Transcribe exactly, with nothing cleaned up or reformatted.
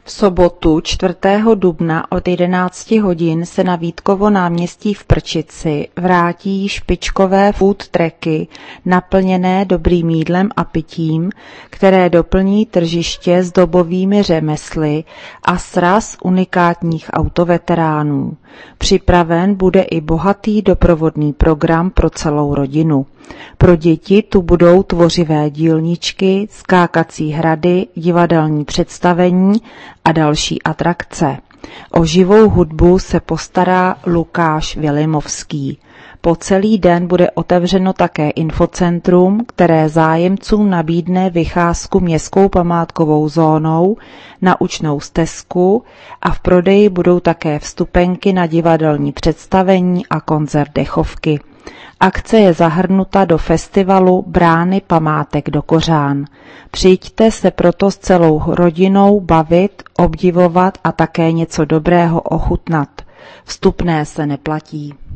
V sobotu čtvrtého dubna od jedenácti hodin se na Vítkovo náměstí v Prčici vrátí špičkové food trucky naplněné dobrým jídlem a pitím, které doplní tržiště s dobovými řemesly a sraz unikátních autoveteránů. Připraven bude i bohatý doprovodný program pro celou rodinu. Pro děti tu budou tvořivé dílničky, skákací hrady, divadelní představení a další atrakce. O živou hudbu se postará Lukáš Vilimovský. Po celý den bude otevřeno také infocentrum, které zájemcům nabídne vycházku městskou památkovou zónou, naučnou stezku a v prodeji budou také vstupenky na divadelní představení a koncert dechovky. Akce je zahrnuta do festivalu Brány památek do Kořán. Přijďte se proto s celou rodinou bavit, obdivovat a také něco dobrého ochutnat. Vstupné se neplatí.